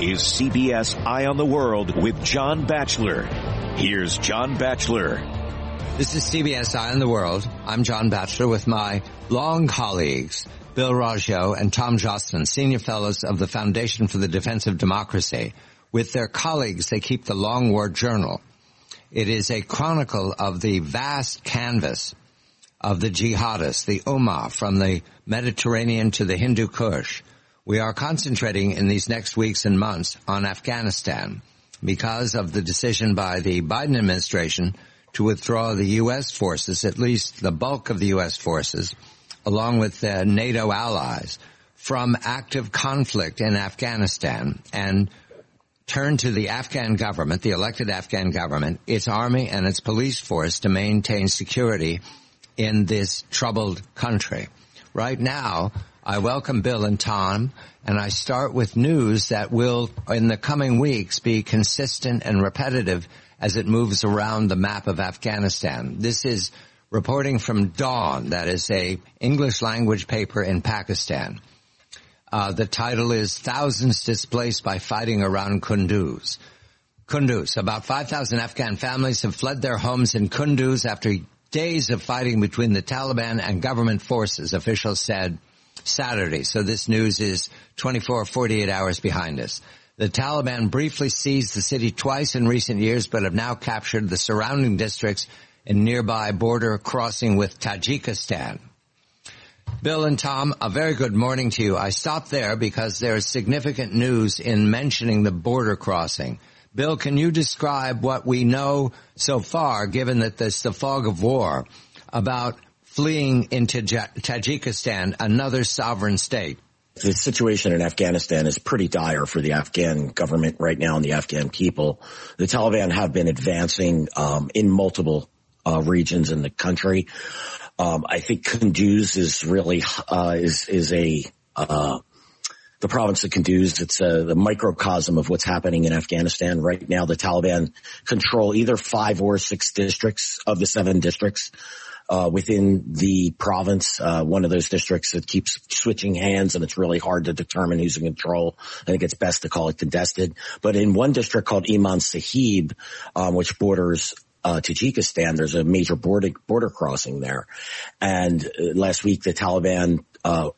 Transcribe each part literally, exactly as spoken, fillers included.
is C B S Eye on the World with John Batchelor. Here's John Batchelor. This is C B S Eye on the World. I'm John Batchelor with my long colleagues, Bill Raggio and Tom Jostin, senior fellows of the Foundation for the Defense of Democracy. With their colleagues, they keep the Long War Journal. It is a chronicle of the vast canvas of the jihadists, the Ummah, from the Mediterranean to the Hindu Kush. We are concentrating in these next weeks and months on Afghanistan because of the decision by the Biden administration to withdraw the U S forces, at least the bulk of the U S forces, along with the NATO allies, from active conflict in Afghanistan and turn to the Afghan government, the elected Afghan government, its army and its police force to maintain security in this troubled country. Right now, I welcome Bill and Tom, and I start with news that will, in the coming weeks, be consistent and repetitive as it moves around the map of Afghanistan. This is reporting from Dawn, that is a English language paper in Pakistan. Uh, the title is Thousands Displaced by Fighting Around Kunduz. Kunduz. About five thousand Afghan families have fled their homes in Kunduz after days of fighting between the Taliban and government forces, officials said Saturday. So this news is twenty-four, forty-eight hours behind us. The Taliban briefly seized the city twice in recent years, but have now captured the surrounding districts and nearby border crossing with Tajikistan. Bill and Tom, a very good morning to you. I stopped there because there is significant news in mentioning the border crossing. Bill, can you describe what we know so far, given that there's the fog of war, about fleeing into Tajikistan, another sovereign state? The situation in Afghanistan is pretty dire for the Afghan government right now and the Afghan people. The Taliban have been advancing um, in multiple uh, regions in the country. Um, I think Kunduz is really uh, is is a uh, the province of Kunduz. It's a, the microcosm of what's happening in Afghanistan right now. The Taliban control either five or six districts of the seven districts uh, within the province. Uh, one of those districts that keeps switching hands, and it's really hard to determine who's in control. I think it's best to call it contested. But in one district called Iman Sahib, um, which borders Uh, Tajikistan, there's a major border, border crossing there. And uh, last week, the Taliban, uh,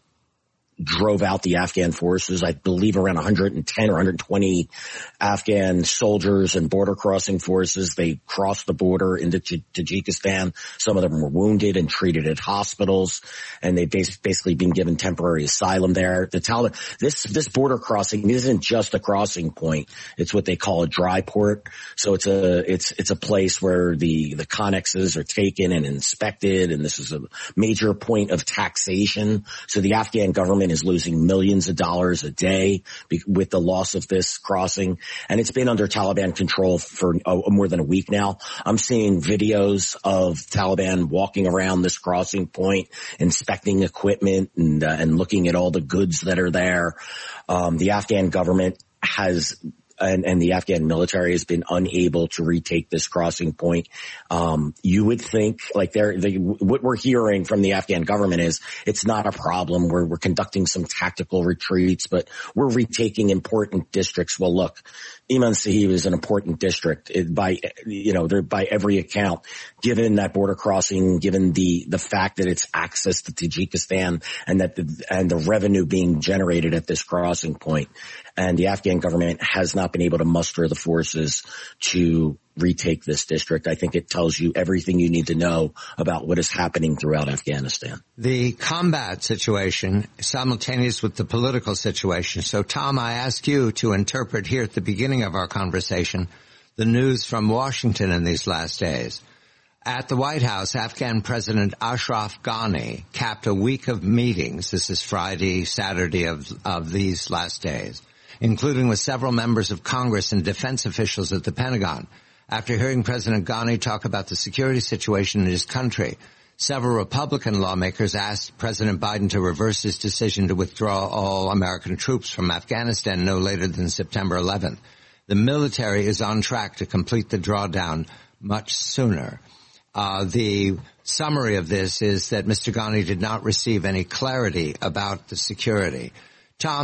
drove out the Afghan forces. I believe around one hundred ten or one hundred twenty Afghan soldiers and border crossing forces. They crossed the border into Tajikistan. Some of them were wounded and treated at hospitals, and they've basically been given temporary asylum there. The Taliban, this, this border crossing isn't just a crossing point. It's what they call a dry port. So it's a, it's, it's a place where the, the connexes are taken and inspected, and this is a major point of taxation. So the Afghan government is losing millions of dollars a day with the loss of this crossing. And it's been under Taliban control for uh, more than a week now. I'm seeing videos of Taliban walking around this crossing point, inspecting equipment and, uh, and looking at all the goods that are there. Um, the Afghan government has And, and the Afghan military has been unable to retake this crossing point. Um, you would think, like, they're, they, what we're hearing from the Afghan government is it's not a problem. We're, we're conducting some tactical retreats, but we're retaking important districts. Well, look, Iman Sahib is an important district it, by, you know, they're by every account, given that border crossing, given the, the fact that it's access to Tajikistan and that the, and the revenue being generated at this crossing point. And the Afghan government has not been able to muster the forces to retake this district. I think it tells you everything you need to know about what is happening throughout Afghanistan. The combat situation simultaneous with the political situation. So, Tom, I ask you to interpret here at the beginning of our conversation the news from Washington in these last days. At the White House, Afghan President Ashraf Ghani capped a week of meetings. This is Friday, Saturday of, of these last days, including with several members of Congress and defense officials at the Pentagon. After hearing President Ghani talk about the security situation in his country, several Republican lawmakers asked President Biden to reverse his decision to withdraw all American troops from Afghanistan no later than September eleventh. The military is on track to complete the drawdown much sooner. Uh, the summary of this is that Mister Ghani did not receive any clarity about the security. Tom,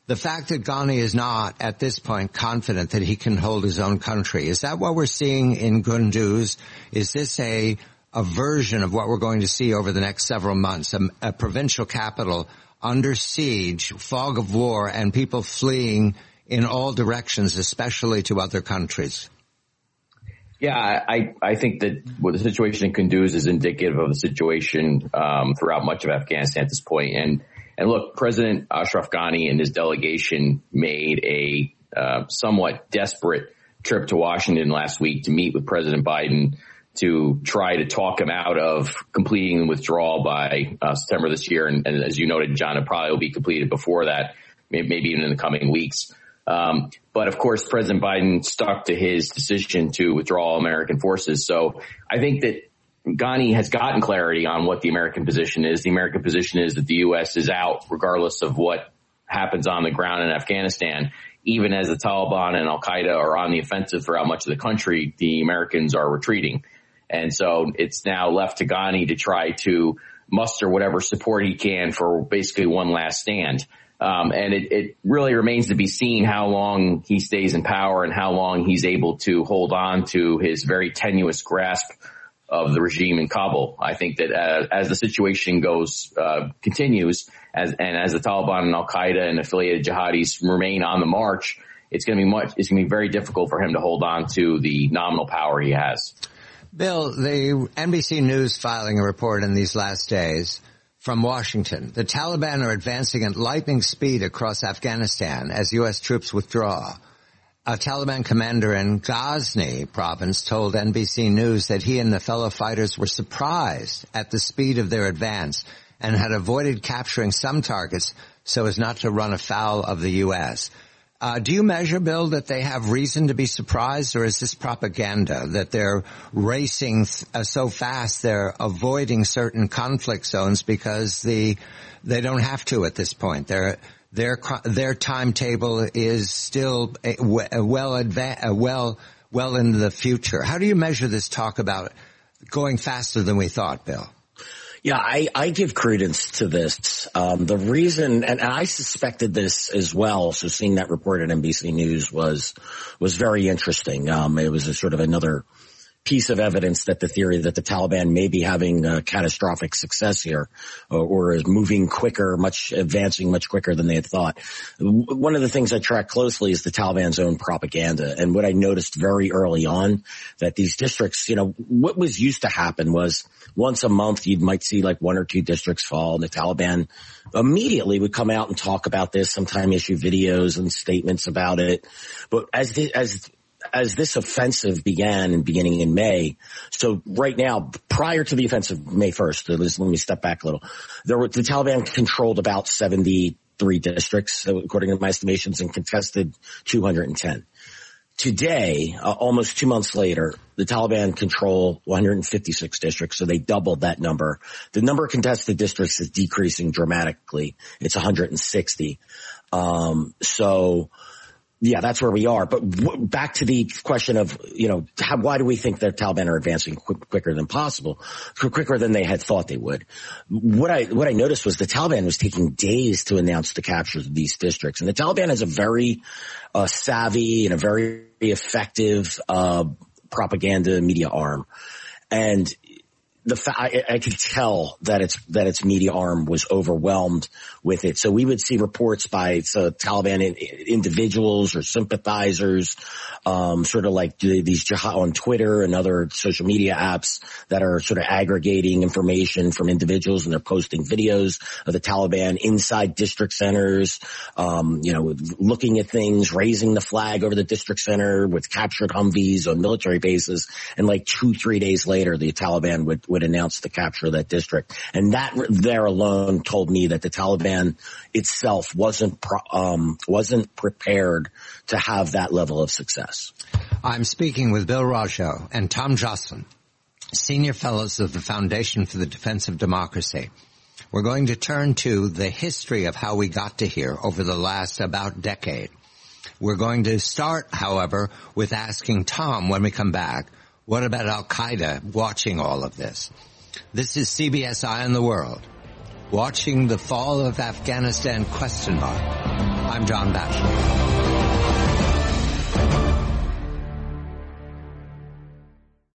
The fact that Ghani is not, at this point, confident that he can hold his own country, is that what we're seeing in Kunduz? Is this a, a version of what we're going to see over the next several months, a, a provincial capital under siege, fog of war, and people fleeing in all directions, especially to other countries? Yeah, I, I think that what the situation in Kunduz is indicative of the situation um, throughout much of Afghanistan at this point. And and look, President Ashraf Ghani and his delegation made a uh, somewhat desperate trip to Washington last week to meet with President Biden to try to talk him out of completing the withdrawal by uh, September this year. And, and as you noted, John, it probably will be completed before that, maybe, maybe even in the coming weeks. Um, but of course, President Biden stuck to his decision to withdraw American forces. So I think that Ghani has gotten clarity on what the American position is. The American position is that the U S is out regardless of what happens on the ground in Afghanistan. Even as the Taliban and Al-Qaeda are on the offensive throughout much of the country, the Americans are retreating. And so it's now left to Ghani to try to muster whatever support he can for basically one last stand. Um, and it, it really remains to be seen how long he stays in power and how long he's able to hold on to his very tenuous grasp of the regime in Kabul. I think that uh, as the situation goes, uh, continues, as and as the Taliban and Al-Qaeda and affiliated jihadis remain on the march, it's going to be much, it's going to be very difficult for him to hold on to the nominal power he has. Bill, the N B C News filing a report in these last days from Washington. The Taliban are advancing at lightning speed across Afghanistan as U S troops withdraw. A Taliban commander in Ghazni province told N B C News that he and the fellow fighters were surprised at the speed of their advance and had avoided capturing some targets so as not to run afoul of the U S. Uh, do you measure, Bill, that they have reason to be surprised, or is this propaganda that they're racing th- uh, so fast they're avoiding certain conflict zones because the they don't have to at this point? They're Their their timetable is still well adva- well well into the future. How do you measure this talk about going faster than we thought, Bill? Yeah, I, I give credence to this. Um, the reason, and I suspected this as well, so seeing that report at N B C News was was very interesting. Um, it was a sort of another piece of evidence that the theory that the Taliban may be having a catastrophic success here, or, or is moving quicker, much advancing much quicker than they had thought. One of the things I track closely is the Taliban's own propaganda. And what I noticed very early on, that these districts, you know, what was used to happen was once a month you might see like one or two districts fall, and the Taliban immediately would come out and talk about this, sometime issue videos and statements about it. But as the, as As this offensive began and beginning in May, so right now, prior to the offensive May first, let me step back a little. There were, the Taliban controlled about seventy-three districts, according to my estimations, and contested two hundred ten. Today, uh, almost two months later, the Taliban control one hundred fifty-six districts, so they doubled that number. The number of contested districts is decreasing dramatically. It's one hundred sixty. Um, so... Yeah, that's where we are. But w- back to the question of, you know, how, why do we think the Taliban are advancing quick, quicker than possible, quicker than they had thought they would? What I what I noticed was the Taliban was taking days to announce the capture of these districts, and the Taliban has a very uh, savvy and a very effective uh propaganda media arm, and the fa- I, I could tell that its that its media arm was overwhelmed with it. So we would see reports by so Taliban in, individuals or sympathizers, um, sort of like these jihad on Twitter and other social media apps that are sort of aggregating information from individuals, and they're posting videos of the Taliban inside district centers, um, you know, looking at things, raising the flag over the district center with captured Humvees on military bases, and like two, three days later, the Taliban would would announce the capture of that district. And that there alone told me that the Taliban itself wasn't pro, um, wasn't prepared to have that level of success. I'm speaking with Bill Rajo and Tom Joscelyn, senior fellows of the Foundation for the Defense of Democracy. We're going to turn to the history of how we got to here over the last about decade. We're going to start, however, with asking Tom when we come back, what about Al-Qaeda watching all of this? This is C B S Eye on the World, watching the fall of Afghanistan, question mark. I'm John Batchelor.